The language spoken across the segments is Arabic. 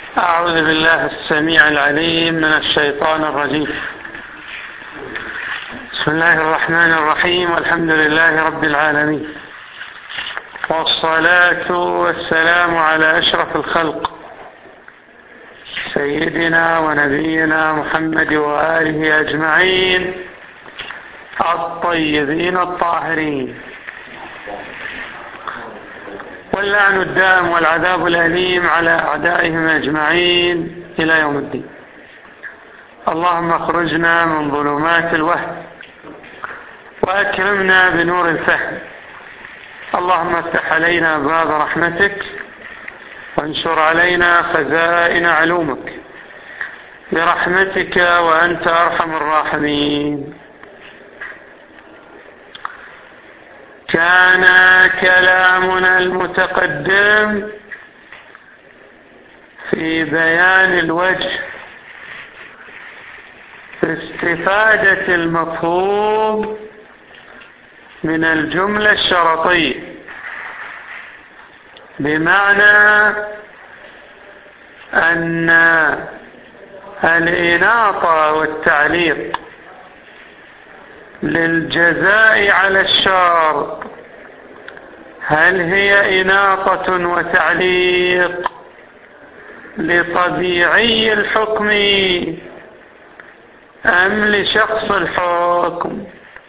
أعوذ بالله السميع العليم من الشيطان الرجيم. بسم الله الرحمن الرحيم، والحمد لله رب العالمين، والصلاة والسلام على أشرف الخلق سيدنا ونبينا محمد وآله أجمعين الطيبين الطاهرين، واللعن الدائم والعذاب الأليم على أعدائهم أجمعين إلى يوم الدين. اللهم اخرجنا من ظلمات الوهم وأكرمنا بنور الفهم. اللهم افتح علينا باب رحمتك وانشر علينا خزائن علومك برحمتك وأنت أرحم الراحمين. كان كلامنا المتقدم في بيان الوجه في استفادة المفهوم من الجملة الشرطية، بمعنى أن الإناطة والتعليق للجزاء على الشرط هل هي إناطة وتعليق لطبيعي الحكم أم لشخص الحكم؟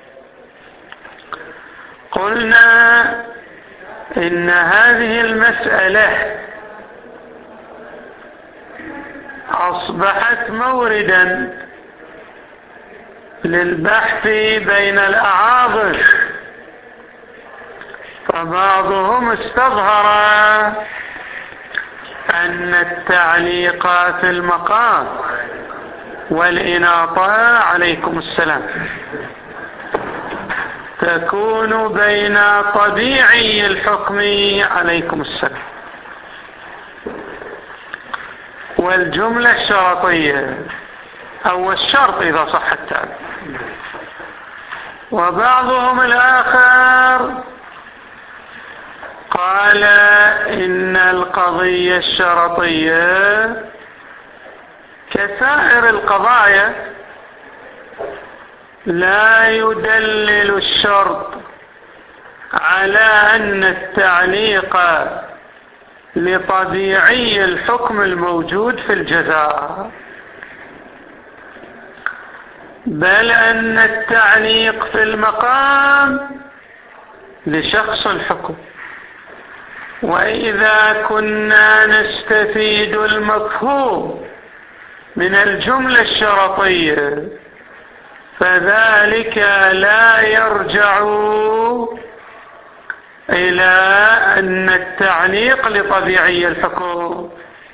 قلنا إن هذه المسألة أصبحت موردا للبحث بين الأعاضد، فبعضهم استظهر أن التعليق في المقام والإناطة عليكم السلام تكون بين طبيعي الحكم عليكم السلام والجملة الشرطية أو الشرط إذا صح التعبير. وبعضهم الآخر قال إن القضية الشرطية كسائر القضايا لا يدلل الشرط على أن التعليق لطبيعي الحكم الموجود في الجزاء، بل أن التعليق في المقام لشخص الحكم. وإذا كنا نستفيد المفهوم من الجملة الشرطية فذلك لا يرجع إلى أن التعليق لطبيعي الحكم.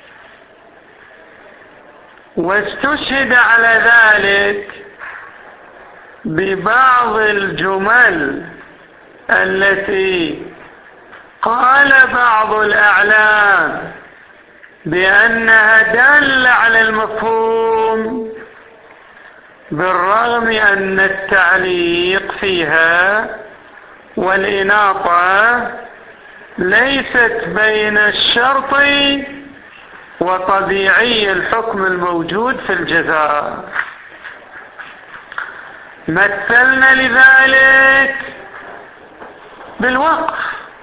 واستشهد على ذلك ببعض الجمل التي قال بعض الأعلام بأنها دالة على المفهوم، بالرغم أن التعليق فيها والإناطة ليست بين الشرط وطبيعي الحكم الموجود في الجزاء. مثلنا لذلك بالوقف.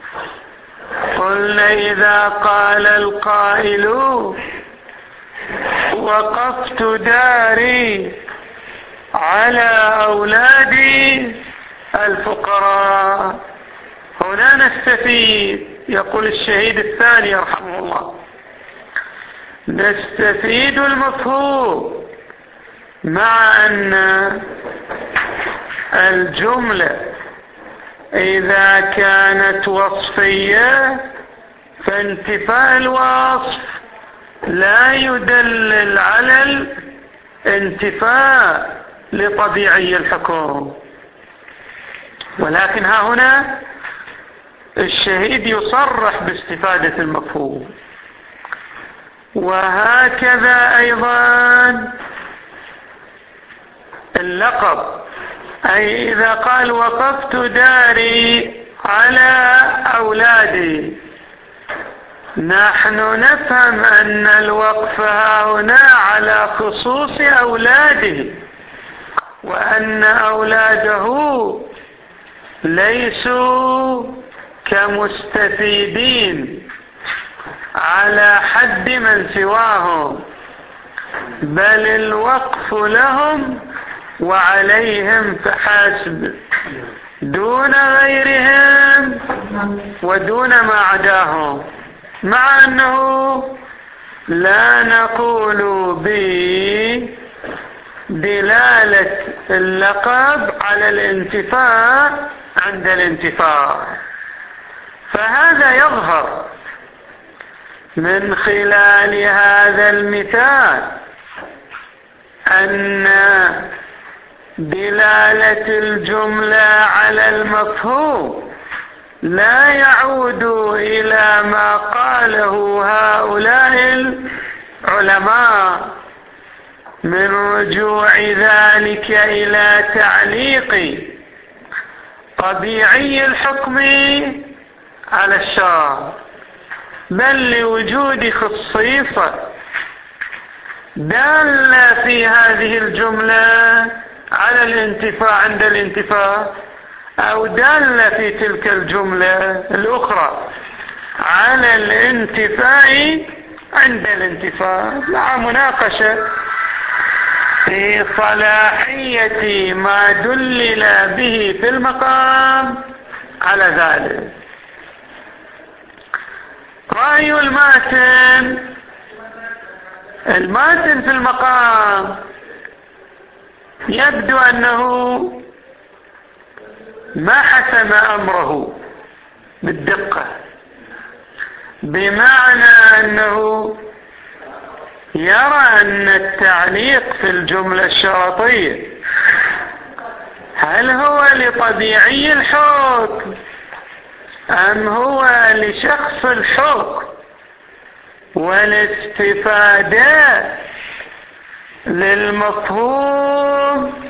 قلنا إذا قال القائل وقفت داري على أولادي الفقراء، هنا نستفيد، يقول الشهيد الثاني يرحمه الله، نستفيد المفهوم مع أن الجملة إذا كانت وصفية فانتفاء الوصف لا يدلل على الانتفاء لطبيعي الحكم. ولكن ها هنا الشهيد يصرح باستفادة المفهوم. وهكذا أيضا اللقب، أي إذا قال وقفت داري على أولادي نحن نفهم أن الوقف هنا على خصوص أولاده، وأن أولاده ليسوا كمستفيدين على حد من سواهم، بل الوقف لهم وعليهم فحسب دون غيرهم ودون ما عداهم، مع أنه لا نقول بدلالة اللقب على الانتفاع عند الانتفاع. فهذا يظهر من خلال هذا المثال أن دلالة الجملة على المفهوم لا يعود إلى ما قاله هؤلاء العلماء من رجوع ذلك إلى تعليق طبيعي الحكم على الشرع، بل لوجود خصيصة دالة في هذه الجملة على الانتفاع عند الانتفاع، أو دالة في تلك الجملة الأخرى على الانتفاع عند الانتفاع، مع مناقشة في صلاحية ما دلل به في المقام على ذلك. رأي الماتن في المقام يبدو أنه ما حسم أمره بالدقة، بمعنى أنه يرى أن التعليق في الجملة الشرطية هل هو لطبيعي الحكم أم هو لشخص الحكم، والاستفادة للمفهوم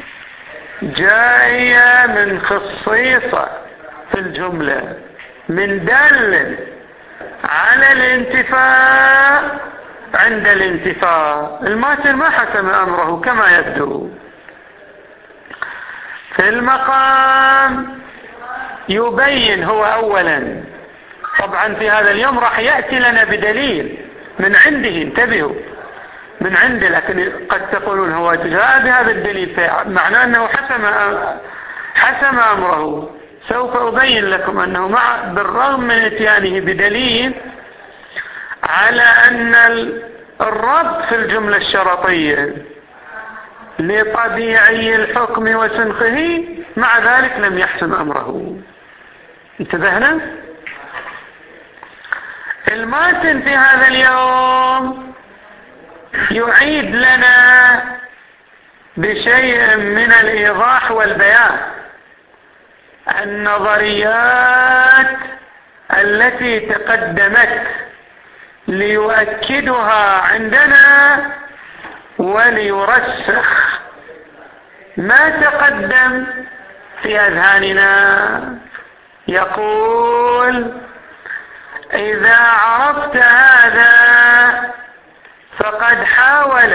جاية من خصيصة في الجملة من دل على الانتفاع عند الانتفاع. الماتن ما حسم أمره كما يبدو. في المقام يبين هو أولا، طبعا في هذا اليوم راح يأتي لنا بدليل من عنده، انتبهوا، من عنده، لكن قد تقولون هو جاء بهذا الدليل معناه أنه حسم أمره. سوف أبين لكم أنه بالرغم من اتيانه بدليل على أن الربط في الجملة الشرطية لطبيعي الحكم وسنخه، مع ذلك لم يحسم أمره. انتبهنا؟ الماتن في هذا اليوم يعيد لنا بشيء من الإيضاح والبيان النظريات التي تقدمت ليؤكدها عندنا وليرسخ ما تقدم في أذهاننا. يقول: إذا عرفت هذا فقد حاول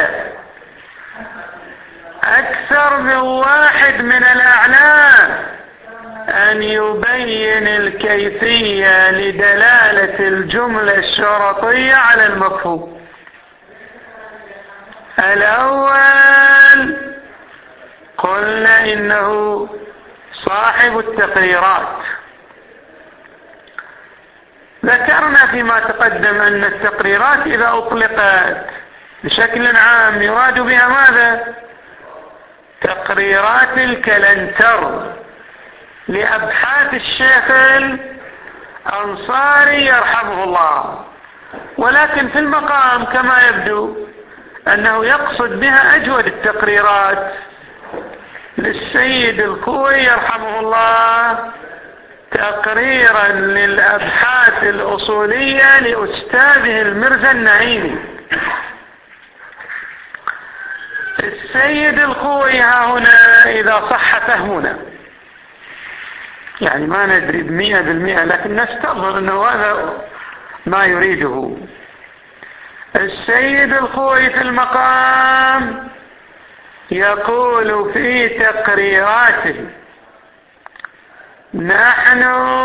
أكثر من واحد من الأعلام أن يبين الكيفية لدلالة الجملة الشرطية على المفهوم. الأول قلنا إنه صاحب التقريرات. ذكرنا فيما تقدم أن التقريرات إذا أطلقت بشكل عام يراد بها ماذا؟ تقريرات الكلنتر لأبحاث الشيخ الأنصاري يرحمه الله، ولكن في المقام كما يبدو أنه يقصد بها أجود التقريرات للسيد الكوي يرحمه الله، تقريرا للأبحاث الأصولية لأستاذه المرزا النعيمي. السيد الكوي هنا إذا صح فهمنا، يعني ما ندري 100%، لكن نستظهر أنه هذا ما يريده. السيد الخوئي في المقام يقول في تقريراته: نحن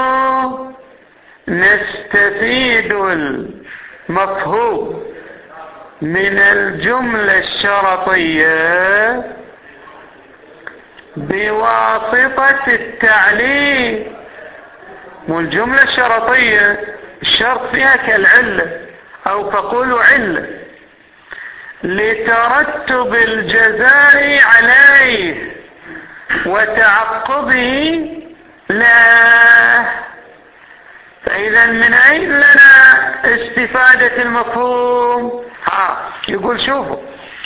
نستفيد المفهوم من الجملة الشرطية بواسطة التعليل. والجملة الشرطية الشرط فيها كالعلة أو فقولوا علة لترتب الجزاء عليه وتعقبه له. فإذا من أين لنا استفادة المفهوم؟ يقول شوفوا،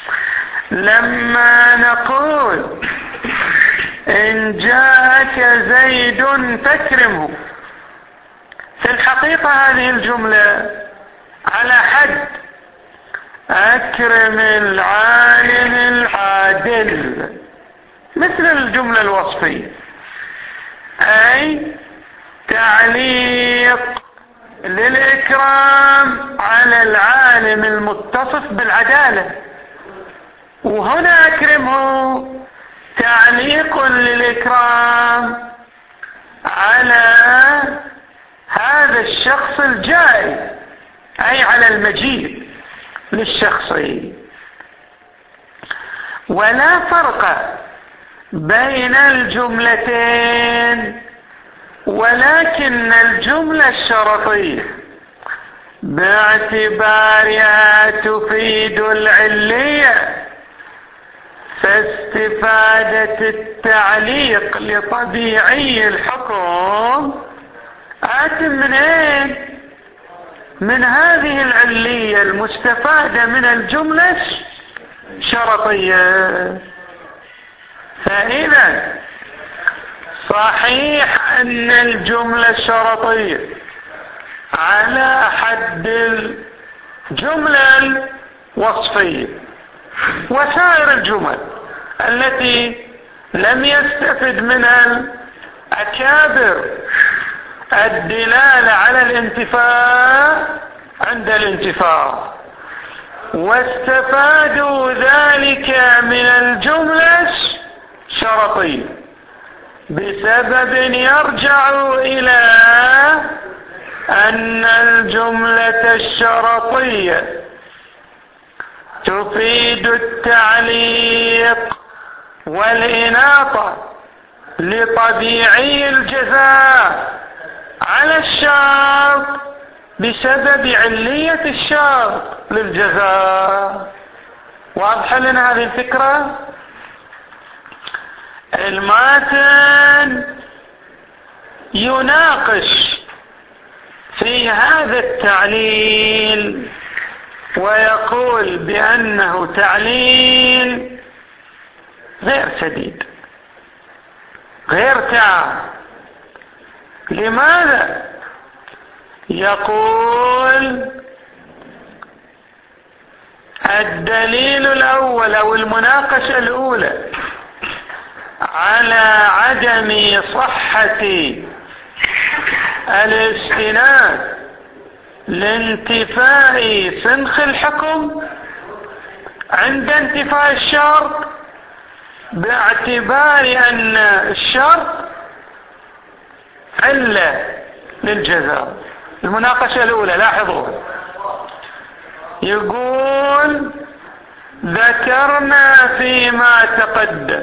لما نقول إن جاءك زيد فاكرمه، في الحقيقة هذه الجملة على حد أكرم العالم العادل، مثل الجملة الوصفية، أي تعليق للإكرام على العالم المتصف بالعدالة. وهنا أكرمه تعليق للإكرام على هذا الشخص الجائي، أي على المجيء للشخص. ولا فرق بين الجملتين، ولكن الجملة الشرطية باعتبارها تفيد العلية، فاستفادة التعليق لطبيعي الحكم آت منين؟ من هذه العلية المستفادة من الجملة الشرطية. فإذا صحيح أن الجملة الشرطية على حد الجملة الوصفية، وسائر الجمل التي لم يستفد منها الأكابر الدلالة على الانتفاع عند الانتفاع، واستفادوا ذلك من الجملة الشرطية بسبب يرجع إلى أن الجملة الشرطية تفيد التعليق والإناطة لطبيعي الجزاء على الشرط بسبب علية الشرط للجزاء. واضح لنا هذه الفكرة؟ الماتن يناقش في هذا التعليل ويقول بأنه تعليل غير سديد، غير تعب. لماذا؟ يقول الدليل الأول أو المناقشة الأولى على عدم صحة الاستناد لانتفاء سنخ الحكم عند انتفاء الشرط، باعتبار أن الشرط علة للجزاء. المناقشة الأولى لاحظوا، يقول ذكرنا فيما تقدم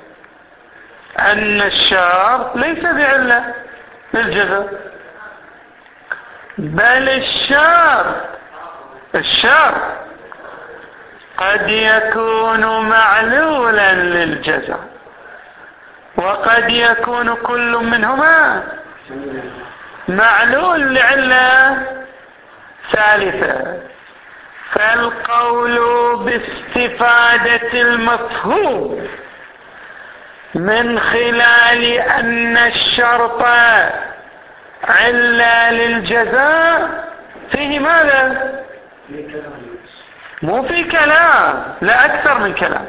أن الشرط ليس بعلة للجزاء، بل الشرط قد يكون معلولا للجزاء، وقد يكون كل منهما معلول لعلة ثالثة. فالقول باستفادة المفهوم من خلال أن الشرط علة للجزاء فيه ماذا؟ مو في كلام، لا أكثر من كلام.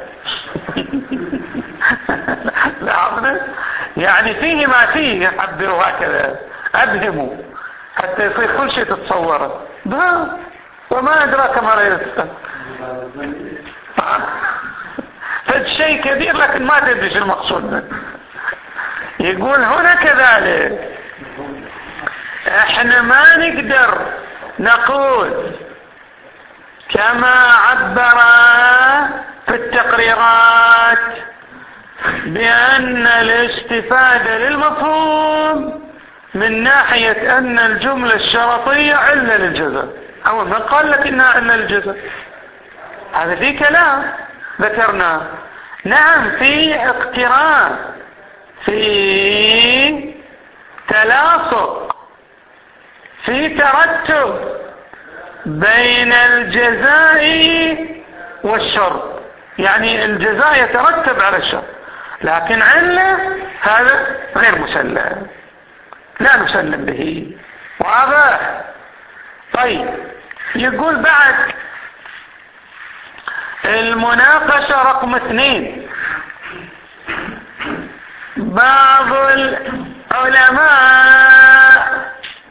لاحظنا يعني فيه ما فيه، عبروا هكذا أبهموا حتى يصير كل شيء تتصوره. باب. وما أدراك ما ليلة القدر. فالشيء كبير لكن ما تدري شو المقصود منه. يقول هنا كذلك احنا ما نقدر نقول كما عبر في التقريرات بأن الاستفادة للمفهوم من ناحية أن الجملة الشرطية علة للجزاء. أول من قال لك إنها علة للجزاء؟ هذا في كلام ذكرناه. نعم في اقتران، في تلاصق، في ترتب بين الجزاء والشرط. يعني الجزاء يترتب على الشرط، لكن علة هذا غير مسلم، لا نسلم به. واضح؟ طيب يقول بعد المناقشة رقم 2. بعض العلماء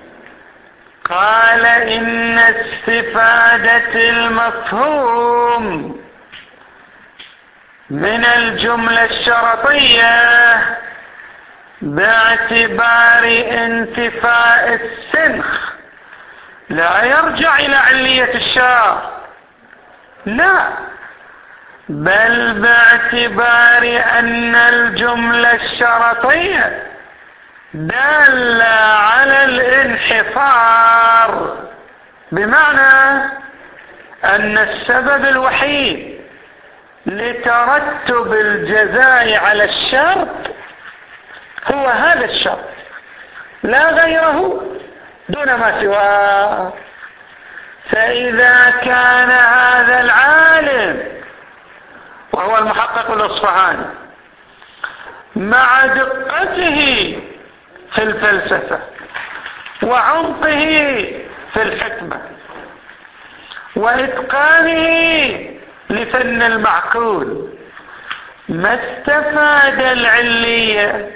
قال إن استفادة المفهوم من الجملة الشرطية باعتبار انتفاء السنخ لا يرجع إلى علية الشرط، لا، بل باعتبار أن الجملة الشرطية دالة على الانحصار، بمعنى أن السبب الوحيد لترتب الجزاء على الشرط هو هذا الشرط، لا غيره دون ما سواه. فإذا كان هذا العالم وهو المحقق الأصفهاني مع دقته في الفلسفة وعمقه في الحكمة وإتقانه لفن المعقول ما استفاد العلية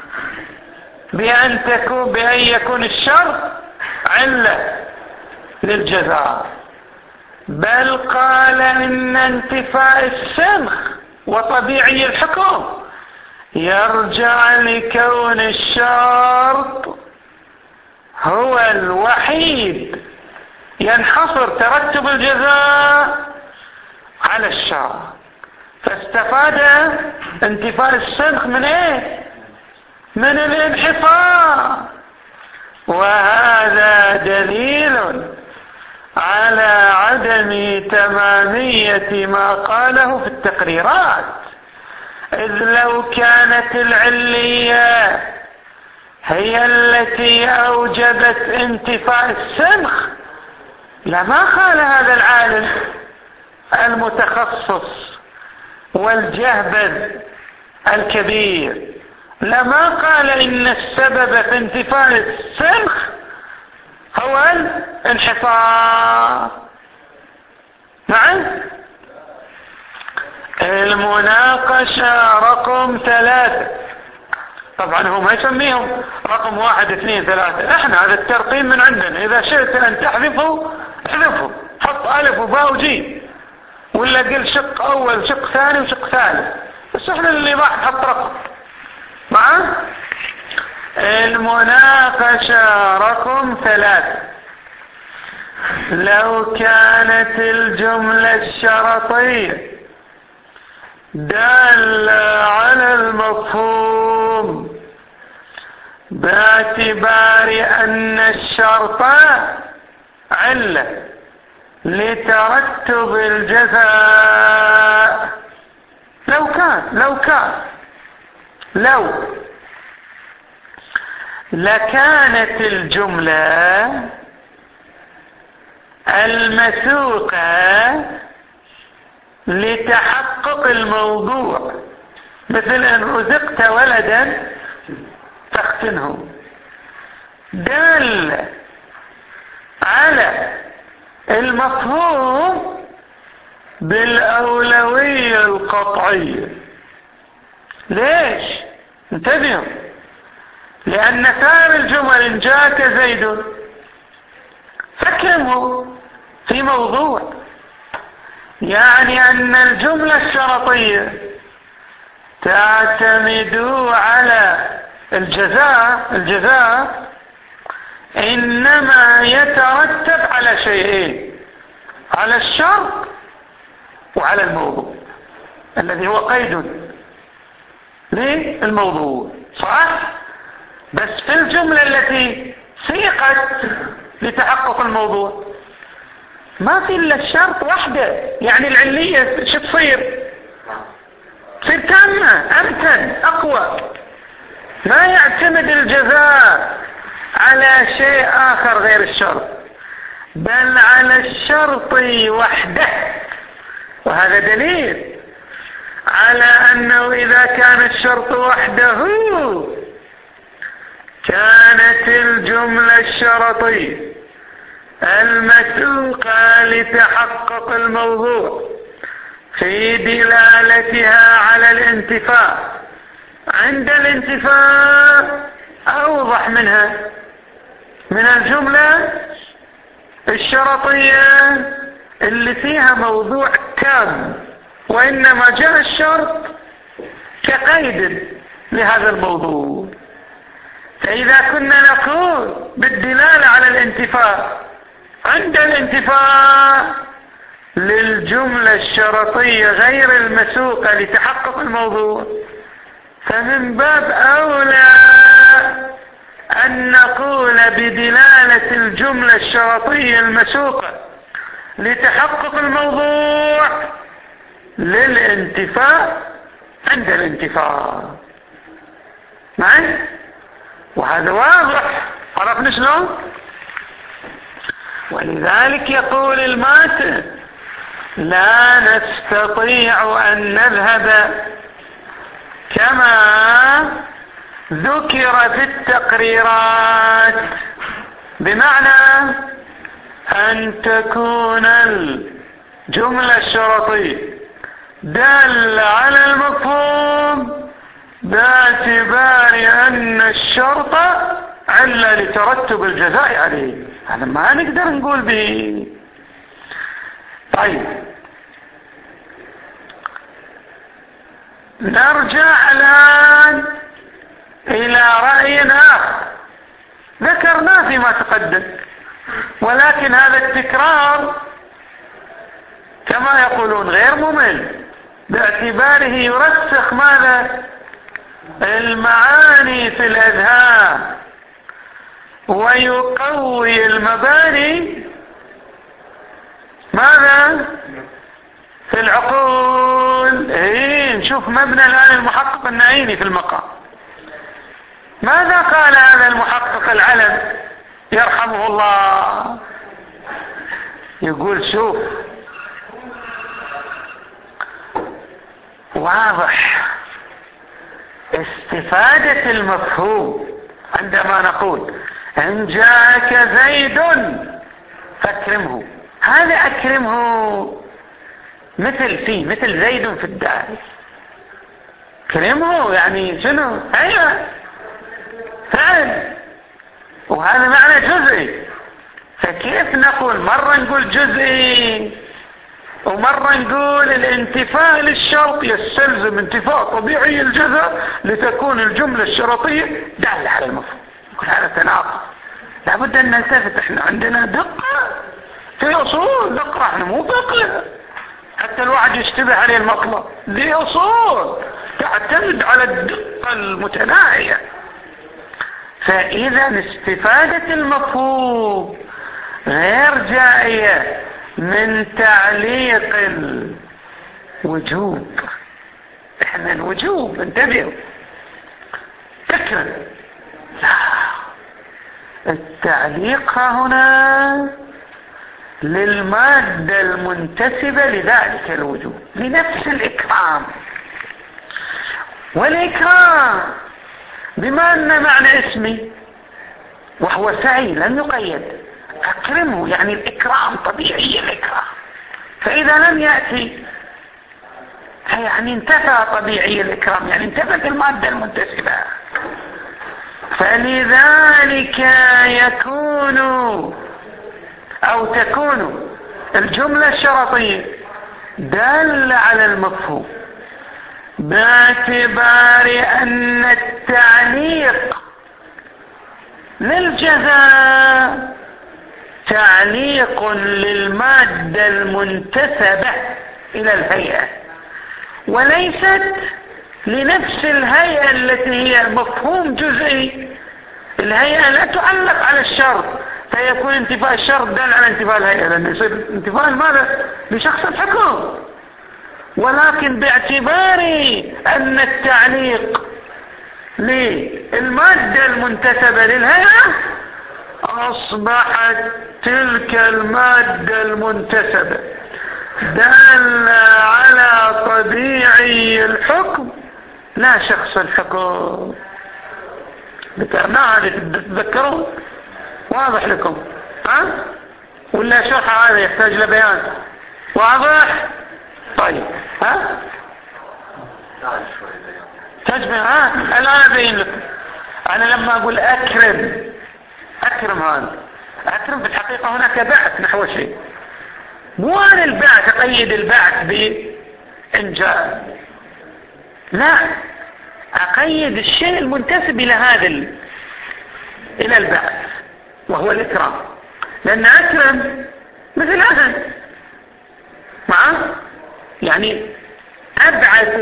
بأن يكون الشرط علة للجزاء، بل قال إن انتفاء السنخ وطبيعي الحكم يرجع لكون الشرط هو الوحيد ينحصر ترتب الجزاء على الشرط. فاستفاد انتفاء السنخ من ايه؟ من الانحصار. وهذا دليل على عدم تمامية ما قاله في التقريرات، إذ لو كانت العلية هي التي أوجبت انتفاء السنخ لما قال هذا العالم المتخصص والجهبذ الكبير، لما قال إن السبب في انتفاء السنخ هو الانحصار. نعم. المناقشة رقم 3. طبعا هو ما يسميهم رقم 1 2 3، احنا هذا الترقيم من عندنا، اذا شئت ان تحذفه احذفه، حط الف وباء وجيم، ولا قل شق اول شق ثاني وشق ثالث، بس احنا اللي راح نحط رقم معه. المناقشة رقم 3. لو كانت الجملة الشرطية دالة على المفهوم باعتبار أن الشرط علة لترتب الجزاء، لو لكانت الجملة المسوقة لتحقق الموضوع، مثل ان رزقت ولدا فاختنه، دل على المفهوم بالأولوية القطعية. ليش؟ انتبهوا، لأن ثاني الجمل إن جاءك زيد فاكرمه في موضوع، يعني أن الجملة الشرطية تعتمد على الجزاء إنما يترتب على شيئين، على الشرط وعلى الموضوع الذي هو قيد للموضوع، صح؟ بس في الجملة التي سيقت لتحقق الموضوع ما في إلا الشرط وحده، يعني العلية شو تصير تامة، أمتن، أقوى. ما يعتمد الجزاء على شيء آخر غير الشرط، بل على الشرط وحده. وهذا دليل على أنه إذا كان الشرط وحده كانت الجملة الشرطية المسوقة لتحقق الموضوع في دلالتها على الانتفاء عند الانتفاء أوضح منها من الجملة الشرطية اللي فيها موضوع تام، وإنما جاء الشرط كقيد لهذا الموضوع. فإذا كنا نقول بالدلالة على الانتفاء عند الانتفاء للجملة الشرطية غير المسوقة لتحقق الموضوع، فمن باب أولى أن نقول بدلالة الجملة الشرطية المسوقة لتحقق الموضوع للانتفاء عند الانتفاء. معي؟ وهذا واضح، عرفنا شلون؟ ولذلك يقول الماتن لا نستطيع أن نذهب كما ذكر في التقريرات، بمعنى أن تكون الجملة الشرطية دالة على المفهوم باعتبار أن الشرط علة لترتب الجزاء عليه. هذا ما نقدر نقول به. طيب نرجع الآن إلى رأي آخر ذكرناه فيما تقدم، ولكن هذا التكرار كما يقولون غير ممل باعتباره يرسخ ماذا؟ المعاني في الأذهان ويقوي المباني ماذا؟ في العقول. نشوف مبنى الآن المحقق النعيمي في المقام. ماذا قال هذا المحقق العلم يرحمه الله؟ يقول شوف، واضح استفادة المفهوم عندما نقول إن جاءك زيد فاكرمه. هذا أكرمه مثل زيد في الدار، كرمه يعني شنو؟ أيوة فعل، وهذا معنى جزئي. فكيف نقول مرة نقول جزئي ومرة نقول الانتفاء للشرط يستلزم انتفاء طبيعي الجزاء لتكون الجملة الشرطية دالة على المفهوم؟ يقول هذا تناقض، لابد أن نلتفت. احنا عندنا دقة في أصول، دقة احنا مو دقة حتى الواحد يشتبه عليه المطلب. دي أصول تعتمد على الدقة المتناهية. فإذا استفادة المفهوم غير جائية من تعليق الوجوب. احنا الوجوب انتبهوا فكرا، لا، التعليق هنا للمادة المنتسبة لذلك الوجوب، لنفس الإكرام. والإكرام بما أن معنى اسمي وهو سعي لم يقيد، أكرمه يعني الإكرام طبيعي الإكرام. فإذا لم يأتي يعني انتفى طبيعي الإكرام، يعني انتفت المادة المنتسبة. فلذلك يكون أو تكون الجملة الشرطية دالة على المفهوم باعتبار أن التعليق للجزاء تعليق للمادة المنتسبة إلى الهيئة وليست لنفس الهيئة التي هي مفهوم جزئي. الهيئة لا تعلق على الشرط فيكون انتفاء الشرط دال على انتفاء الهيئة، لأنه يصير انتفاء الماذا لشخص الحكم، ولكن باعتبار أن التعليق للمادة المنتسبة للهيئة أصبحت تلك المادة المنتسبة دالة على طبيعي الحكم لا شخص الحكم. ذكرناها هذه تتذكرون؟ واضح لكم ها؟ ولا شرح هذا يحتاج لبيان؟ واضح؟ طيب ها؟ تجمع ها؟ الآن أبين لكم. أنا لما أقول أكرم هذا أكرم في الحقيقة هناك بعث نحو شيء، مو أنا البعث أقيد البعث بإنجاز، لا أقيد الشيء المنتسب إلى هذا إلى البعث وهو الإكرام، لأن أكرم مثل أهل معه، يعني أبعث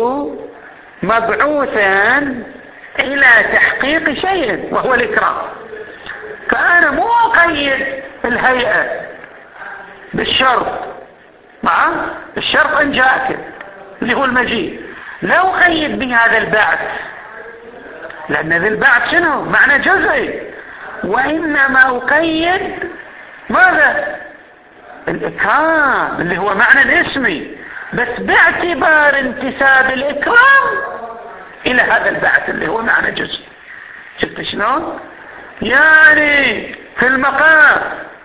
مبعوثا إلى تحقيق شيء وهو الإكرام. فأنا مو أقيد الهيئة بالشرط معه، الشرط أن جاءك اللي هو المجيء، لا أقيد بهذا البعث لأن ذا البعث شنو معنى جزئي، وإنما أقيد ماذا الإكرام اللي هو معنى الاسمي، بس باعتبار انتساب الإكرام إلى هذا البعث اللي هو معنى جزئي. شفت شلون؟ يعني في المقام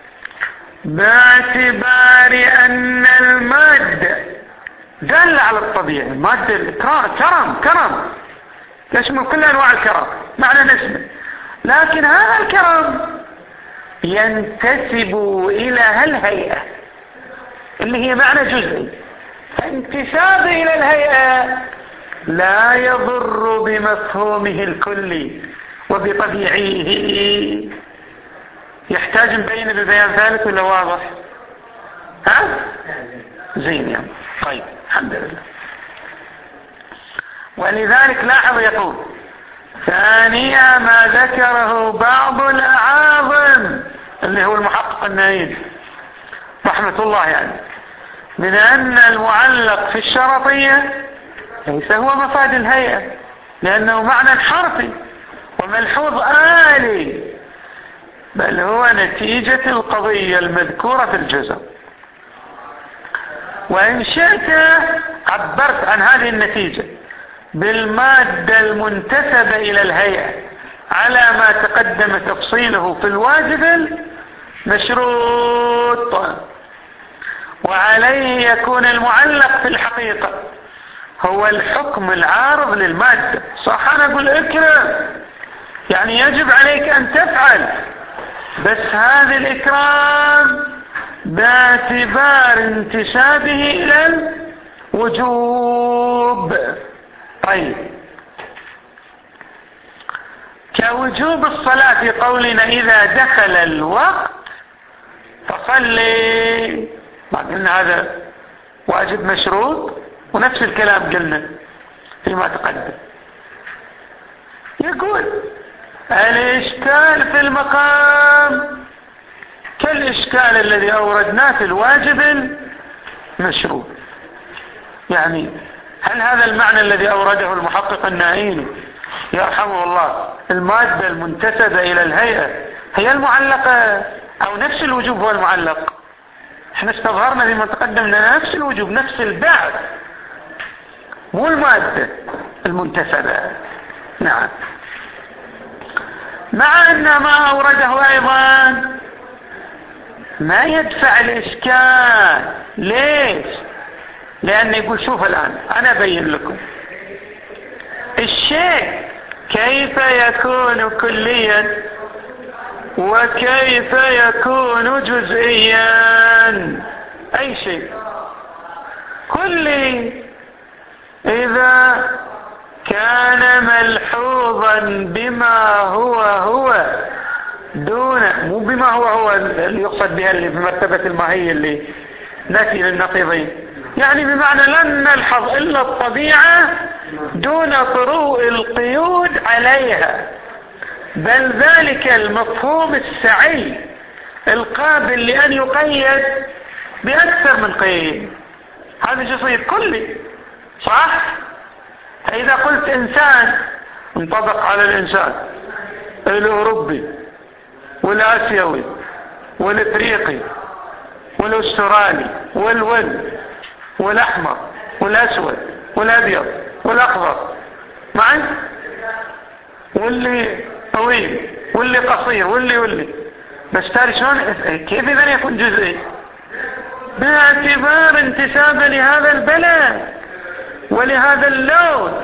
باعتبار أن المادة دل على الطبيعي، المادة الكرم كرم يشمل كل أنواع الكرم معنى نسبة، لكن هذا الكرم ينتسب إلى هالهيئة اللي هي معنى جزئي، فانتساب إلى الهيئة لا يضر بمفهومه الكلي وبطبيعيه. يحتاج نبين ببيان ذلك ولا واضح؟ ها؟ زين يعني. طيب الحمد لله. ولذلك لاحظ يقول ثانيا ما ذكره بعض الأعاظم اللي هو المحقق النايل رحمة الله يعني، من أن المعلق في الشرطية ليس هو مفاد الهيئة لأنه معنى حرفي وملحوظ آلي، بل هو نتيجة القضية المذكورة في الجزء. وإن شئت عبرت عن هذه النتيجة بالمادة المنتسبة إلى الهيئة على ما تقدم تفصيله في الواجب المشروط، وعليه يكون المعلق في الحقيقة هو الحكم العارض للمادة. صح أنا أقول اكرم يعني يجب عليك أن تفعل، بس هذا الإكرام باعتبار انتسابه إلى الوجوب. طيب كوجوب الصلاة في قولنا إذا دخل الوقت فصلي، ما قلنا هذا واجب مشروط، ونفس الكلام قلنا فيما تقدم. يقول الإشكال في المقام كالإشكال الذي أوردناه في الواجب المشروط. يعني هل هذا المعنى الذي أورده المحقق النائيني يرحمه الله المادة المنتسبة إلى الهيئة هي المعلقة أو نفس الوجوب هو المعلق؟ احنا استظهرنا فيما تقدم لنا نفس الوجوب نفس البعث مو المادة المنتسبة. نعم، مع أن ما أورده أيضا ما يدفع الإشكال. ليش؟ لأنه يقول شوف الآن أنا أبين لكم الشيء كيف يكون كليا وكيف يكون جزئيا؟ أي شيء كلي إذا كان ملحوظا بما هو دون، مو بما هو اللي يقصد بها اللي في مرتبة الماهية اللي نفي للنقيضين، يعني بمعنى لن نلحظ إلا الطبيعة دون طروء القيود عليها، بل ذلك المفهوم السعي القابل لأن يقيد بأكثر من قيد. هذا جزئي كلي صح؟ إذا قلت إنسان انطبق على الإنسان الأوروبي والآسيوي والإفريقي والأسترالي والأحمر والأسود والأبيض والأخضر معي، واللي طويل واللي قصير واللي بس تاري شلون كيف إذا يكون جزئي؟ باعتبار انتسابه لهذا البلد ولهذا اللون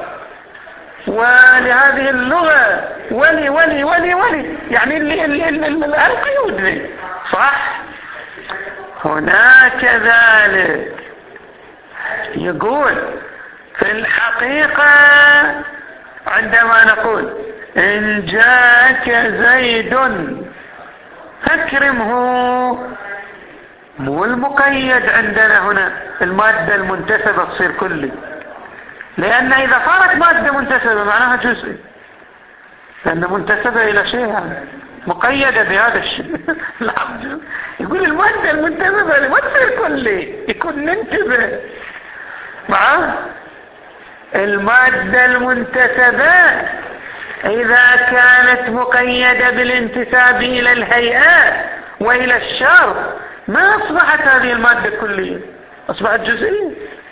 ولهذه اللغة ولي يعني القيود ذي صح. هناك ذلك يقول في الحقيقة عندما نقول إن جاءك زيد فاكرمه، مو المقيد عندنا هنا المادة المنتسبة تصير كلي، لأن إذا صارت مادة منتسبة معناها جزء، لأن منتسبة إلى شيء يعني مقيدة بهذا الشيء. يقول المادة المنتسبة ما تصير كلي، يكون ننتبه مع المادة المنتسبة إذا كانت مقيدة بالانتساب إلى الهيئات وإلى الشرط ما أصبحت هذه المادة كلية، أصبحت جزئية.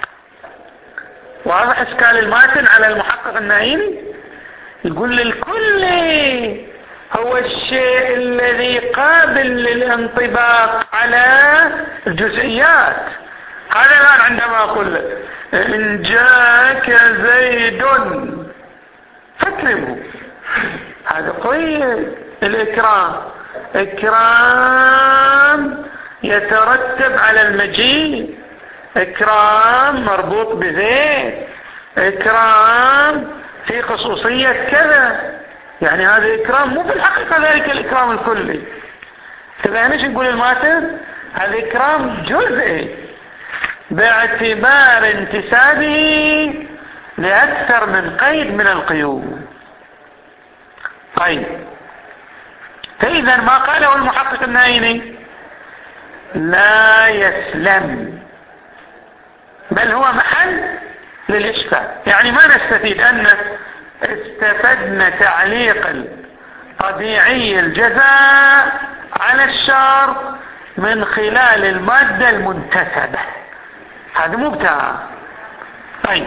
واضح إشكال الماتن على المحقق النائلي؟ يقول الكل هو الشيء الذي قابل للانطباق على الجزئيات. هذا الآن عندما أقول لك إن جاءك زيد فاكرمه، هذا قيد الإكرام، إكرام يترتب على المجيء، إكرام مربوط بذيك، إكرام في خصوصية كذا، يعني هذا إكرام مو في الحقيقة ذلك الإكرام الكلي. كذا نيش نقول الماتن هذا إكرام جزئي باعتبار انتسابه لأكثر من قيد من القيود. طيب فإذا ما قاله المحقق النائلي لا يسلم، بل هو محل للإشكال. يعني ما نستفيد أن استفدنا تعليق طبيعي الجزاء على الشرط من خلال المادة المنتسبة، هذا مبتع. طيب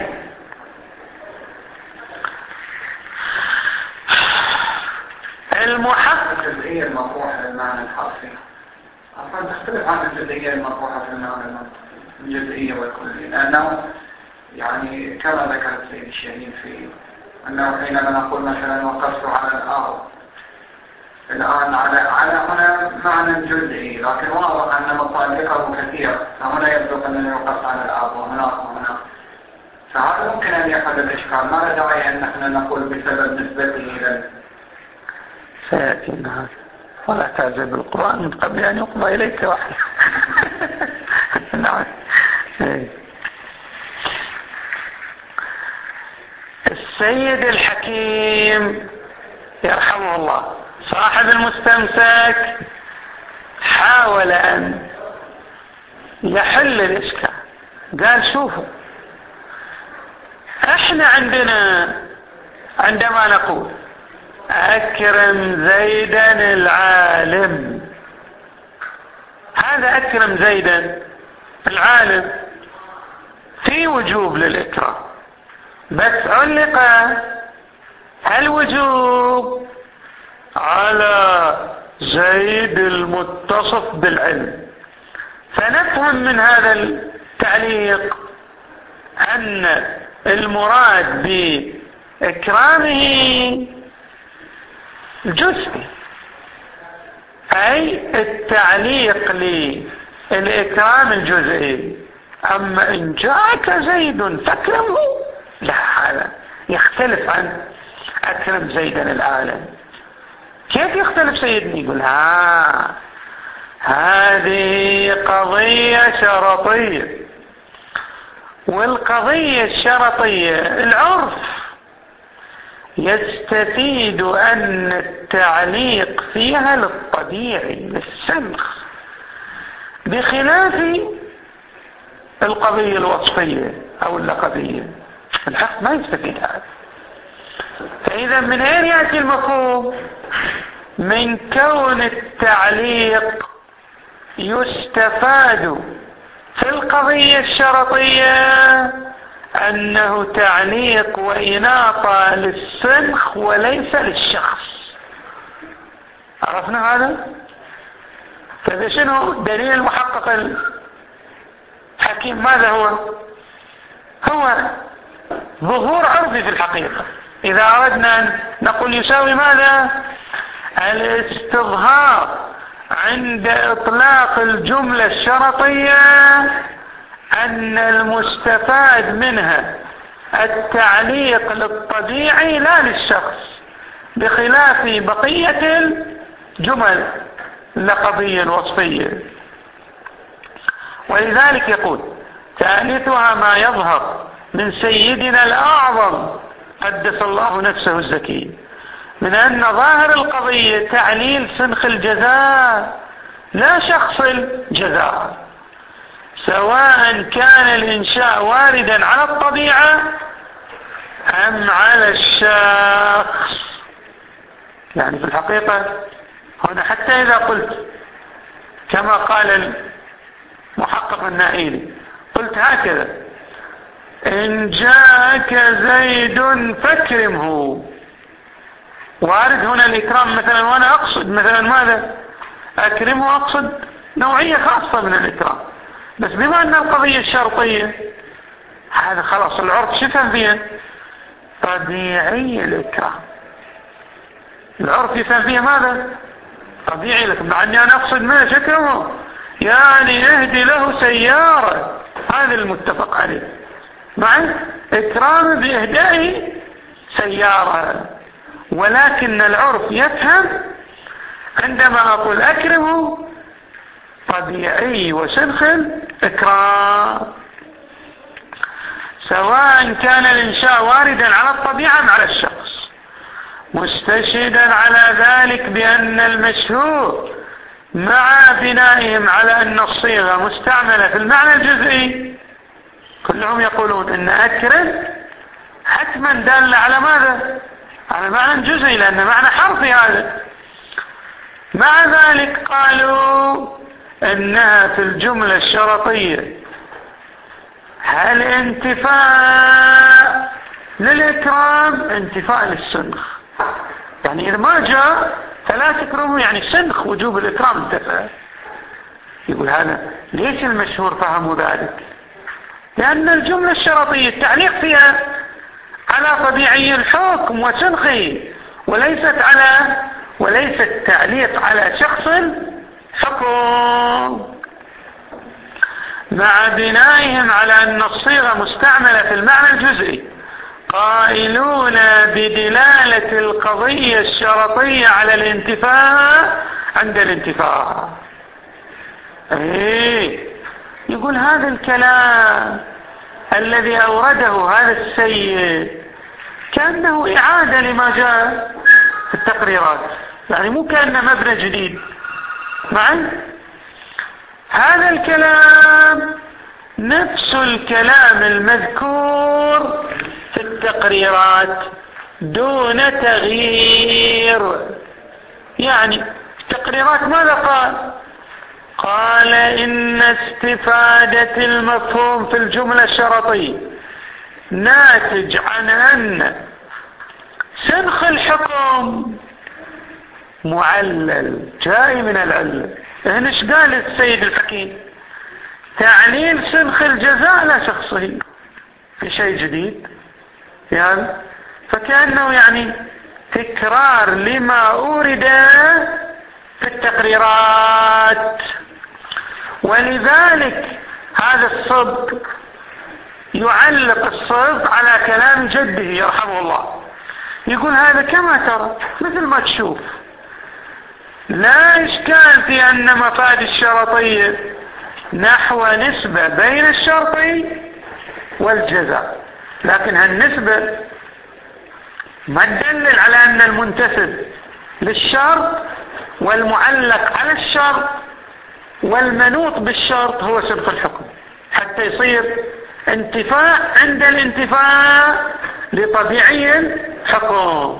المحقق الجزئية المطروحة بالمعنى الحرفي أصلا تختلف عن الجزئية المطروحة في المعنى الجزئية والكلية، لأنه يعني كما ذكر السيد الشهيد في أنه حينما نقول مثلا وقفت على الأرض، الآن على هنا معنى جزئي، لكن واضح أن مطالقه كثير، فهنا يبدو أنه يوقف على الأرض وهناك وهناك، فهذا ممكن أن يحل الإشكال. ما داعي أن نحن نقول بسبب نسبته إلى سيأتي هذا ولا تعجب القرآن من قبل أن يقضى إليك وحي. نعم. السيد الحكيم يرحمه الله صاحب المستمسك حاول أن يحل الإشكال، قال شوفوا احنا عندما نقول أكرم زيدا العالم، هذا أكرم زيدا العالم في وجوب للإكرام، بس علق الوجوب على زيد المتصف بالعلم، فنفهم من هذا التعليق أن المراد بإكرامه جزء، أي التعليق للإكرام الجزئي. أما إن جاءك زيد فاكرمه، لا، هذا يختلف عن أكرم زيدا العالم. كيف يختلف سيدني؟ يقول هذه قضية شرطية، والقضية الشرطية العرف يستفيد أن التعليق فيها للطبيعي للسنخ، بخلاف القضية الوصفية أو اللقبية. الحق ما يستفيد هذا. فإذا من أين يأتي المفهوم؟ من كون التعليق يستفاد في القضية الشرطية أنه تعليق وإناطة للسنخ وليس للشخص. عرفنا هذا؟ فإذا شنو دليل المحقق الحكيم؟ ماذا هو ظهور عرفي في الحقيقة. إذا أردنا أن نقول يساوي ماذا؟ الاستظهار عند إطلاق الجملة الشرطية أن المستفاد منها التعليق للطبيعي لا للشخص، بخلاف بقية الجمل اللقبية الوصفية. ولذلك يقول ثالثها ما يظهر من سيدنا الأعظم قدس الله نفسه الزكي من أن ظاهر القضية تعليل سنخ الجزاء لا شخص الجزاء، سواء كان الإنشاء واردا على الطبيعة أم على الشخص. يعني في الحقيقة هنا حتى إذا قلت كما قال المحقق النائلي، قلت هكذا: إن جاءك زيد فاكرمه، وارد هنا الإكرام مثلا، وأنا أقصد مثلا ماذا؟ أكرمه، أقصد نوعية خاصة من الإكرام، بس بما أن القضية الشرطية هذا خلاص العرف شفهم فيها طبيعي الإكرام. العرف يفهم فيها ماذا؟ طبيعي لك، مع أني أنا أقصد ما شكره يعني اهدي له سيارة، هذا المتفق عليه، مع إكرام بإهدائه سيارة. ولكن العرف يفهم عندما أقول أكرمه طبيعي وسنخ إكرام، سواء كان الإنشاء واردا على الطبيعة أم على الشخص، مستشهدا على ذلك بأن المشهور مع بنائهم على أن الصيغة مستعملة في المعنى الجزئي، كلهم يقولون أن أكرم حتما دل على ماذا؟ على معنى جزئي، لأن معنى حرفي هذا. مع ذلك قالوا أنها في الجملة الشرطية هل انتفاء للإكرام انتفاء للسنخ، يعني إذا ما جاء فلا تكرمه، يعني سنخ وجوب الإكرام انتفى. يقول هذا ليش المشهور فهموا ذلك؟ لأن الجملة الشرطية التعليق فيها على طبيعي الحكم وسنخه، وليس التعليق على شخص حكم، مع بنائهم على أن الصيغة مستعملة في المعنى الجزئي، قائلون بدلالة القضية الشرطية على الانتفاء عند الانتفاء. يقول هذا الكلام الذي أورده هذا السيد كأنه إعادة لما جاء في التقريرات، يعني مو كأنه مبنى جديد. معا هذا الكلام نفس الكلام المذكور في التقريرات دون تغيير. يعني التقريرات ماذا قال إن استفادة المفهوم في الجملة الشرطية ناتج عن أن سنخ الحكم معلل جاي من العلة. هنا ايش قال السيد الحكيم؟ تعليل سنخ الجزاء لا شخصه، في شيء جديد يعني، فكأنه يعني تكرار لما أورد في التقريرات. ولذلك هذا الصدق يعلق الصدق على كلام جده يرحمه الله، يقول هذا كما ترى مثل ما تشوف، لا إشكال في أن مفاد الشرطية نحو نسبة بين الشرطي والجزاء، لكن هالنسبة ما تدلل على أن المنتسب للشرط والمعلق على الشرط والمنوط بالشرط هو سبق الحكم، حتى يصير انتفاء عند الانتفاء لطبيعي الحكم.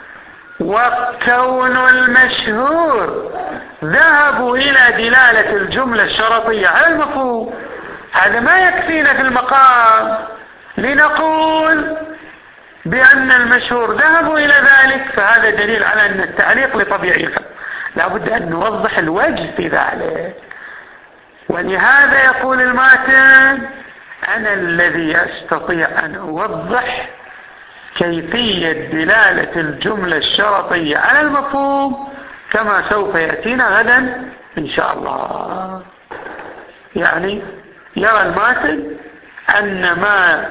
وكون المشهور ذهبوا إلى دلالة الجملة الشرطية على المفهوم، هذا ما يكفينا في المقام لنقول بأن المشهور ذهبوا إلى ذلك، فهذا دليل على أن التعليق لطبيعي الحكم. لابد أن نوضح الوجه في ذلك. ولهذا يقول الماتن أنا الذي أستطيع أن أوضح كيفية دلالة الجملة الشرطية على المفهوم كما سوف يأتينا غدا إن شاء الله. يعني يرى الماتن أن ما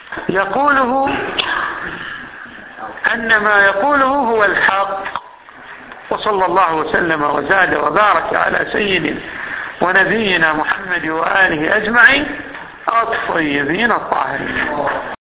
يقوله هو الحق. وصلى الله وسلم وزاد وبارك على سيدنا ونبينا محمد وآله أجمعين الطيبين الطاهرين.